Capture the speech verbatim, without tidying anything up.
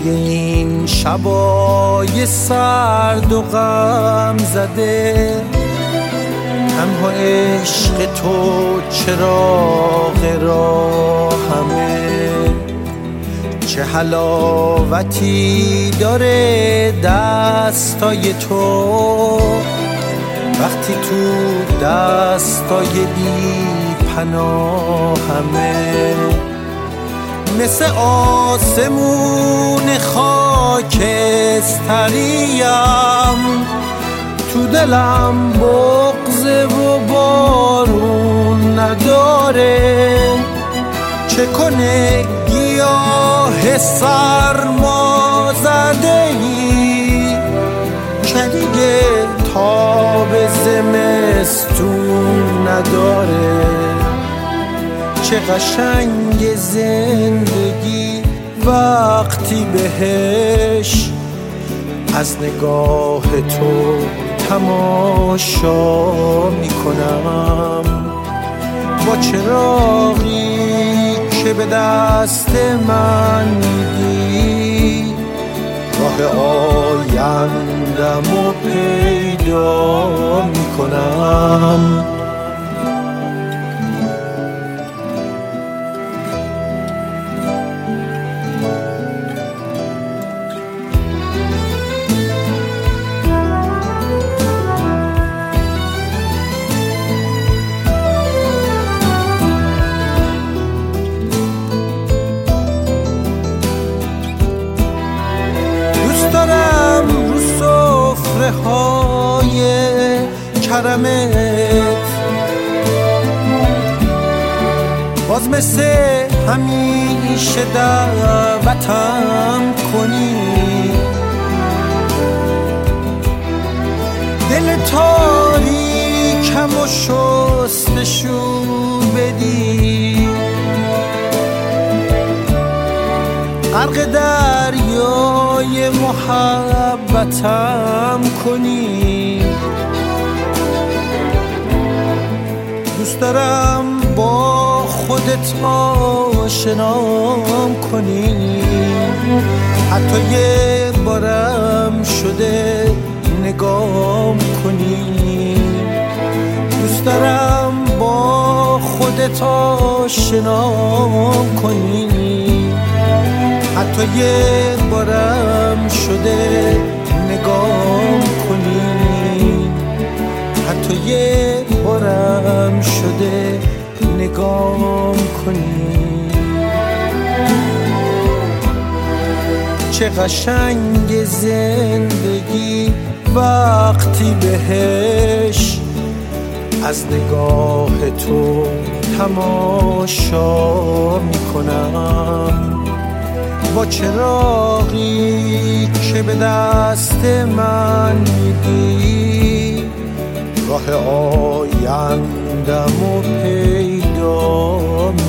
توی این شبای سرد و غم زده، تنها عشق تو چراغ راهمه. چه حلاوتی داره دستای تو، وقتی تو دستای بی پناهمه. مثل آسمون خاکستریم، تو دلم بغض و بارون نداره. چه کنه گیاه سرما زده ای که دیگه تاب زمستون نداره. چه قشنگ زندگی وقتی بهش از نگاه تو تماشا میکنم. با چراغی که به دست من میدی، راه آیندم رو پیدا میکنم. دارم رو سفره های کرمت باز مثل همیشه دعوتم کنی. دل تاریکم و شستشو بدی، غرق دریای محبتم کنی. دوست دارم با خودت آشنام کنی، حتی یه بارم شده نگام کنی. دوست دارم با خودت آشنام کنی، حتی یه بارم شده نگام کنی. حتی یه بارم شده نگام کنی. چه قشنگ زندگی وقتی بهش از نگاه تو تماشا میکنم. با چراغی که به دست من میدی، راه آیندم رو پیدا